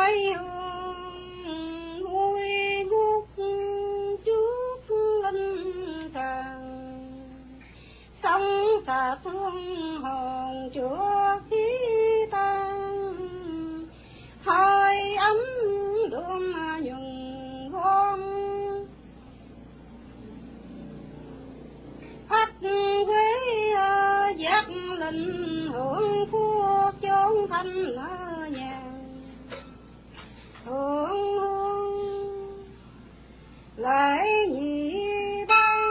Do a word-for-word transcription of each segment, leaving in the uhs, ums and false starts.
cây hương vui ngút trước linh trần, sống xa thương hồn chữa khí tan, hơi ấm đượm nhuần gom phát quế giác linh hưởng phước chốn thanh nhàn, hương hương lễ nhị bay.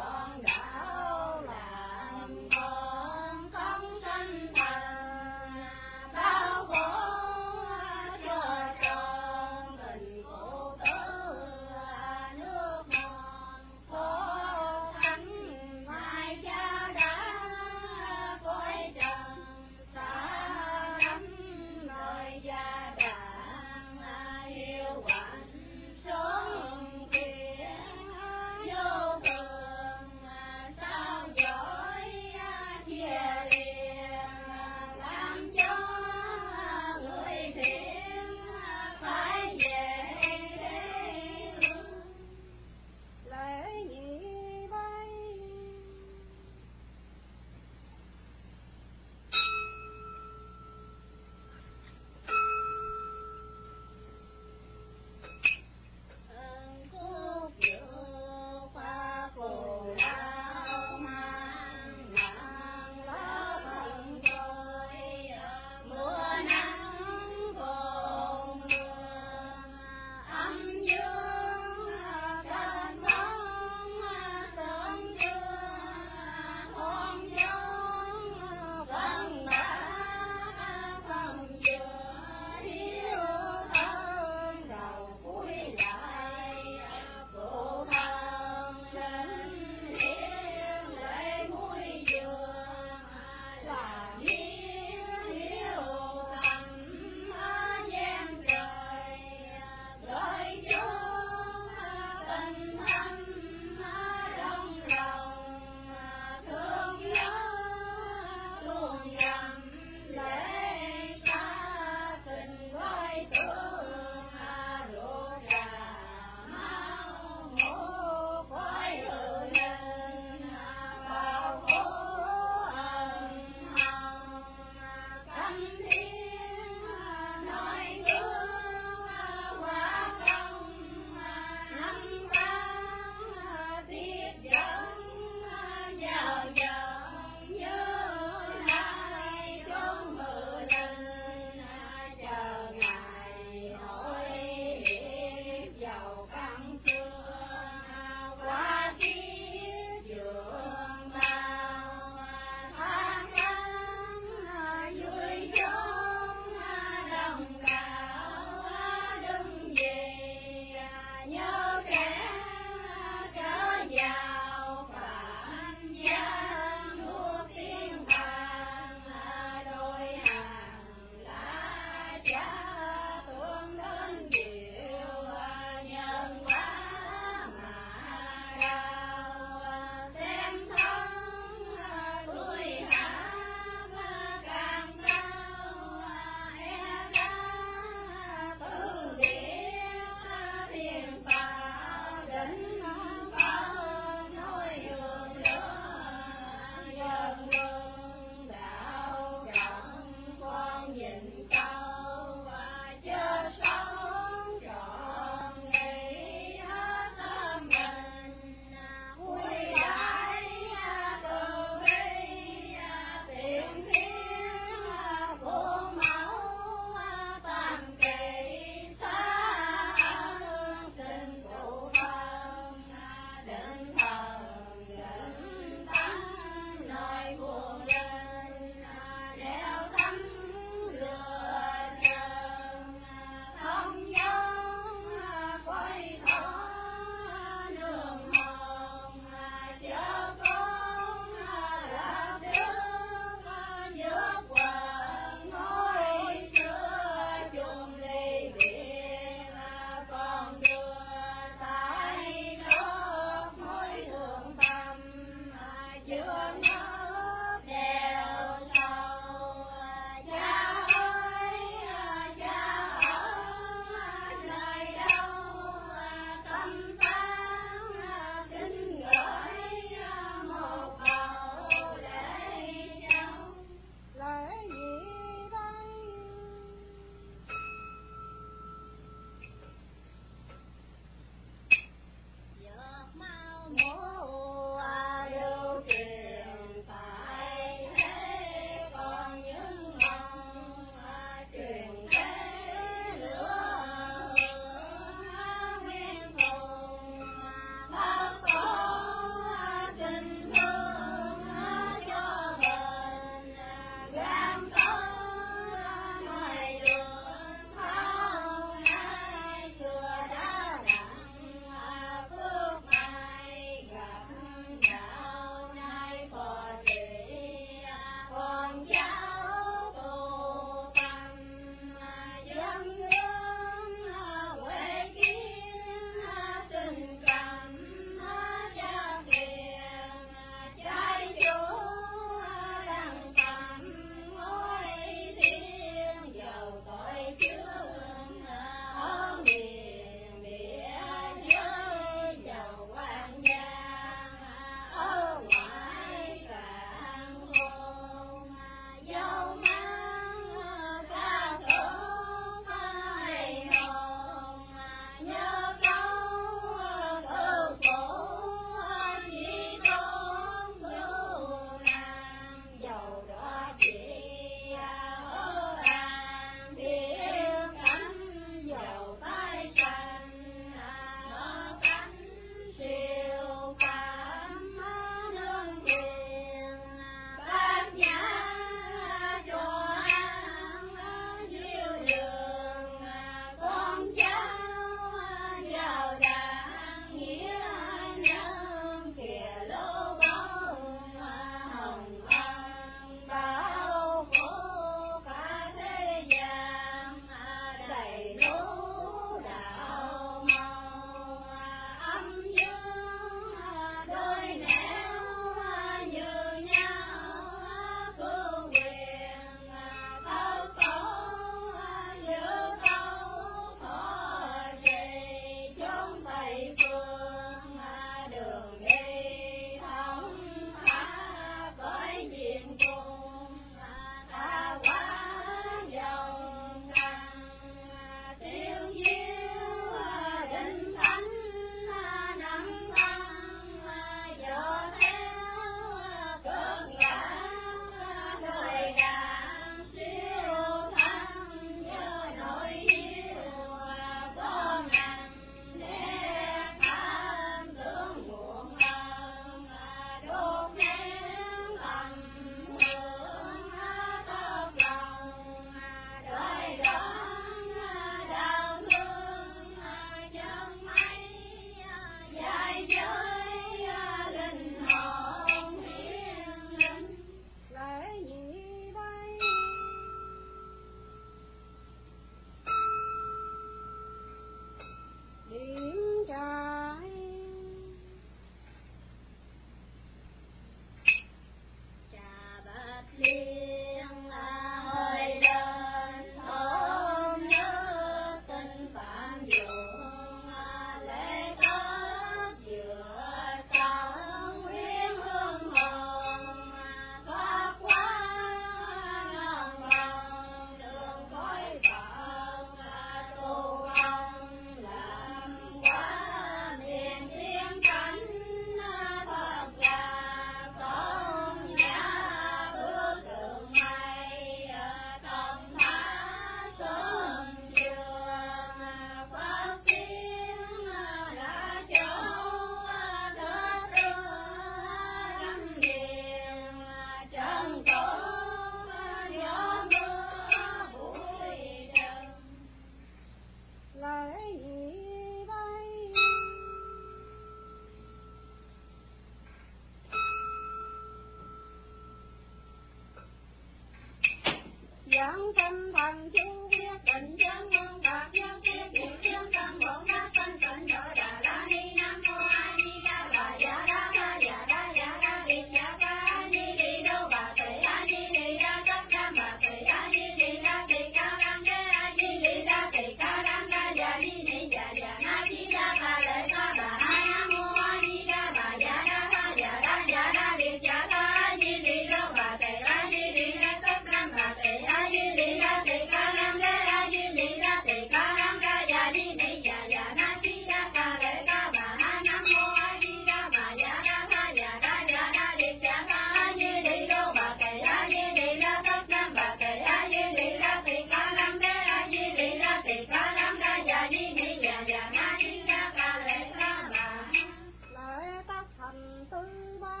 giảng tinh thần chú biết tình chân hương bạc nhân thiết diệu thiên tâm bổn đắc sanh tịnh độ đà la ni nam mô a di đà bà dạ đa ma dạ đa dạ đa đi dạ đa a di đi đô bà tệ a di đi đa cấp đam bà tệ a di đi đa tỳ ca đam đê a di đi đa tỳ ca đam đa dạ di đi dạ dạ na di đa bà lệ ca bà a nam mô a di đà bà dạ đa ma dạ đa dạ đa đi dạ đa a di đi đô bà tệ a di đi đa cấp đam bà tệ a di đi đa tỳ ca đam đê a di đi đa tỳ ca đam đa dạ di đi dạ dạ na di đa bà lệ ca bà a nam mô a di đà bà dạ đa ma dạ đa dạ đa đi dạ đa a di đi đô bà tệ a di đi đa cấp đam bà tệ a di đi đa tỳ ca đam đê a di đi đa tỳ ca đam đa dạ di đi dạ dạ na di đa bà lệ ca bà lệ tất thành tư văn.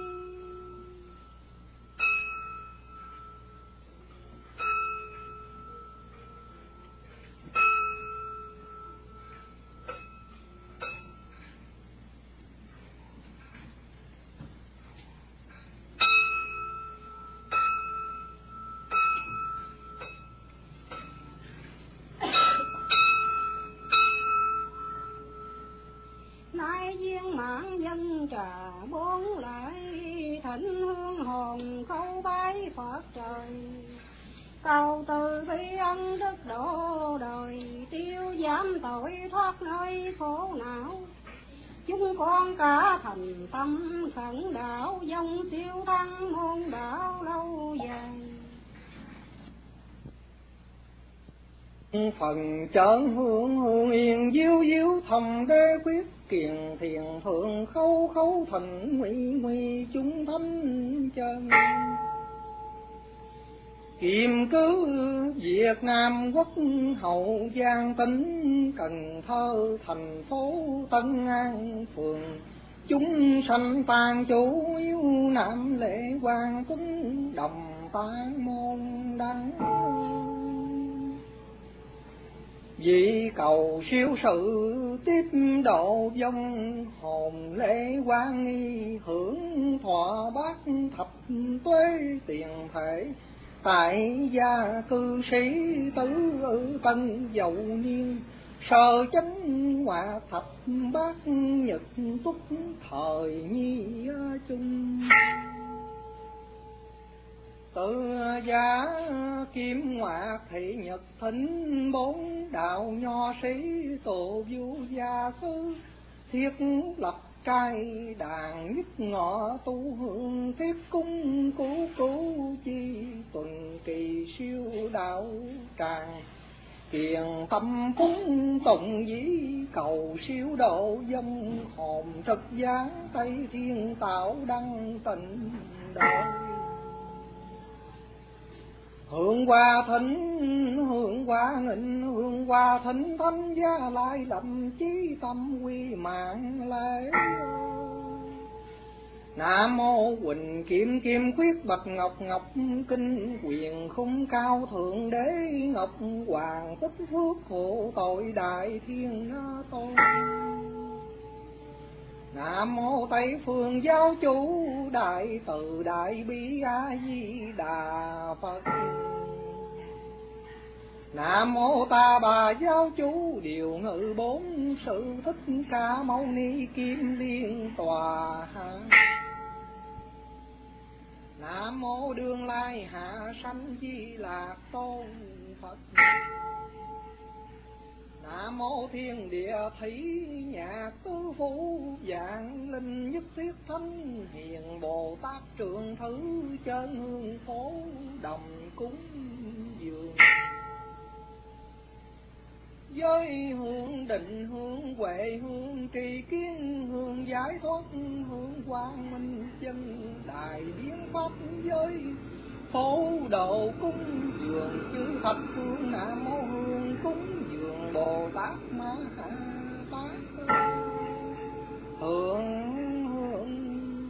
Nay viên mãn dân trà bốn lại thịnh hương hồn khấu bái Phật trời, cầu từ bi ân đức độ đời, tiêu giảm tội thoát nơi khổ não. Chúng con cả thành tâm khẩn đạo, dòng siêu thăng môn đạo lâu dài. Phần chơn hương hương yên diêu diêu thầm đế quyết, kiền thiền thượng khấu khấu thần nguy nguy chúng thánh chân. Kiềm cứ Việt Nam quốc hậu Giang tỉnh, Cần Thơ thành phố Tân An phường, chúng sanh tàn chủ yếu nam lễ quan tính đồng tán môn đăng. Vì cầu siêu sự tiếp độ vong hồn lễ quan nghi, hưởng thọ bát thập tuế tiền thể, tại gia cư sĩ tứ tân dậu niên, sở chánh hòa thập bát nhật túc thời nhi chung. Tự giá kim ngoạc thị nhật thính, bốn đạo nho sĩ tổ du gia sư, thiết lập trai đàn nhất ngọ tu hương, tiếp cung cứu cứu chi tuần kỳ siêu đạo tràng. Kiền tâm cúng tụng dĩ cầu siêu độ, dâm hồn thực giáng Tây Thiên tạo đăng tịnh đời. Hương hoa thính hương hoa nghinh, hương hoa thính thánh gia lại lầm chí tâm quy mạng lễ. Nam mô Huỳnh Kim Kim Quyết Bạch Ngọc Ngọc Kinh, quyền khung cao thượng đế Ngọc Hoàng, tích phước hộ tội đại thiên tôn. Nam mô Tây Phương Giáo Chủ đại từ đại bi A Di Đà Phật. Nam mô Ta Bà Giáo Chủ điều ngự bốn sự, Thích Ca Mâu Ni Kim Liên Tòa Hạ. Nam mô Đương Lai Hạ Sanh Di Lạc Tôn Phật. Nam mô Thiên Địa Thí Nhạc Tứ Phủ Vạn Linh Nhất Thiết Thánh Hiền Bồ Tát Trượng Thứ Chân Hương Phố Đồng Cúng Dường. Giới hương định hương huệ hương trì kiến hương giải thoát hương quang minh chân đại biến pháp giới phố độ cúng dường chư thập phương. Nam mô hương cúng dường Bồ Tát Ma Ha Tát hương hương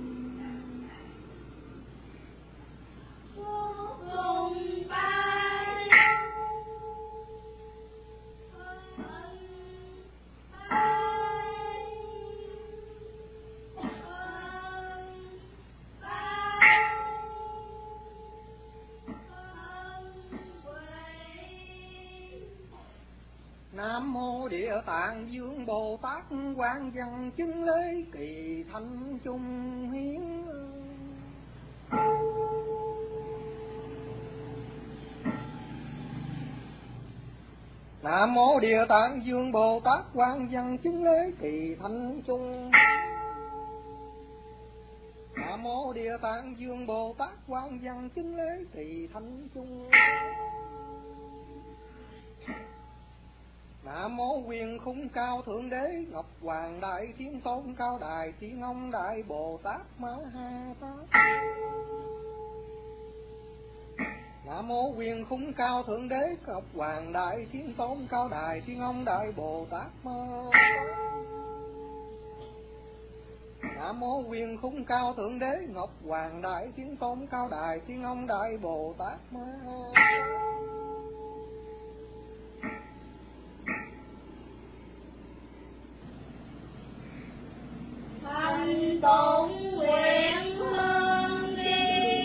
hương ba. Địa Tạng Vương Bồ Tát Quang Văn chứng lễ kỳ thanh trung hiến. Nam mô Địa Tạng Vương Bồ Tát Quang Văn chứng lễ kỳ thanh trung. Nam mô Địa Tạng Vương Bồ Tát Quang Văn chứng lễ kỳ thanh trung. Nam mô Quyền Khung Cao Thượng Đế Ngọc Hoàng Đại Thiên Tôn Cao Đài Thiên Ông Đại Bồ Tát Ma Ha Tát. Nam mô Quyền Khung Cao Thượng Đế Ngọc Hoàng Đại Thiên Tôn Cao Đài Thiên Ông Đại Bồ Tát Ma Ha Tát. Nam mô Quyền Khung Cao Thượng Đế Ngọc Hoàng Đại Thiên Tôn Cao Đài Thiên Ông Đại Bồ Tát Ma Ha Tát. Thành tụng nguyện hương đi.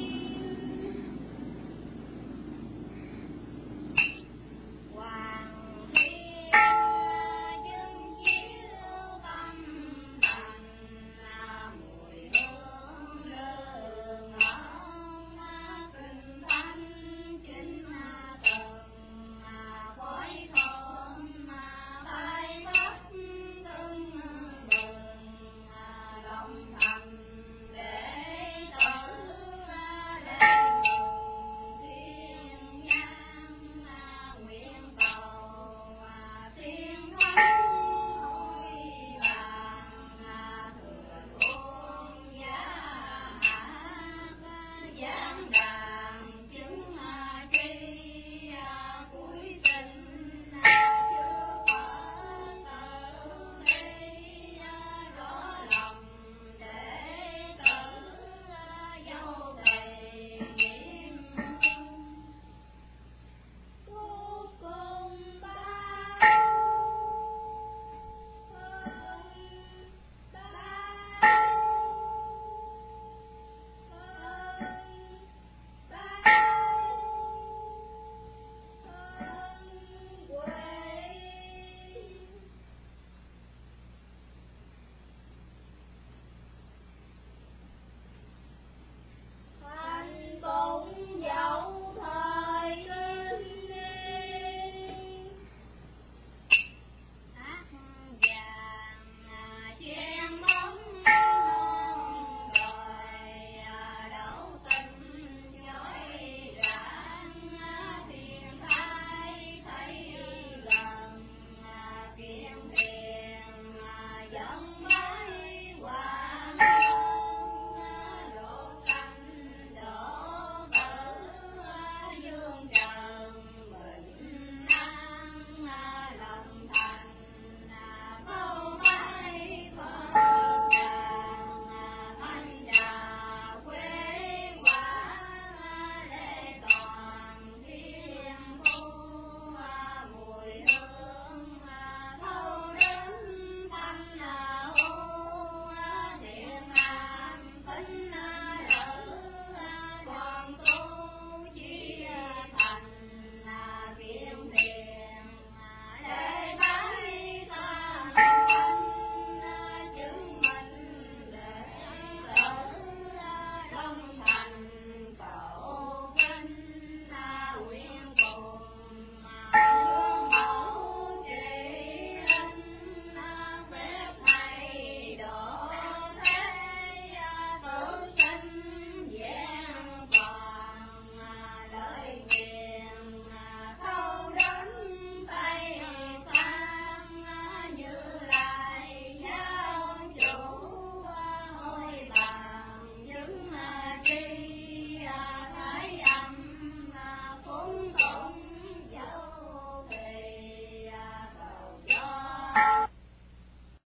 Hoàng thiên dân chiếu tâm thành, mùi hương đường hồng kinh thanh chính từng khói thơm bay khắp từng bừng lòng thành đệ tử lễ mừng thiên nhang nguyện cầu thiên thánh hồi bàn thừa luân giá hát giảng đàn chứng tri cuối tình chưa có tự thấy rõ lòng đệ tử dấu đầy niềm vô cùng ba thành tụng dấu thời linh niên. Hát vàng chen bóng rồi đậu tình nhói rạng thiên thái thấy gần kiên thiền dẫn mái hoàng lộ tranh đổ tử dương trần bình an lòng thành câu mãi phật tràng thanh trà quê quả để toàn thiên thu mùi hương thâu đến thanh hô thiện nam tính lữ còn tu chi thành kiên thiền để thấy ta thanh chứng minh đệ tử đông thành cầu kinh nguyện cùng hương mẫu trị linh phép thầy độ thế tử sinh vẹn toàn lời nguyện thâu đến tay phan như lại giáo chủ hồi bàn những tri thái âm cúng tụng dấu thì cầu cho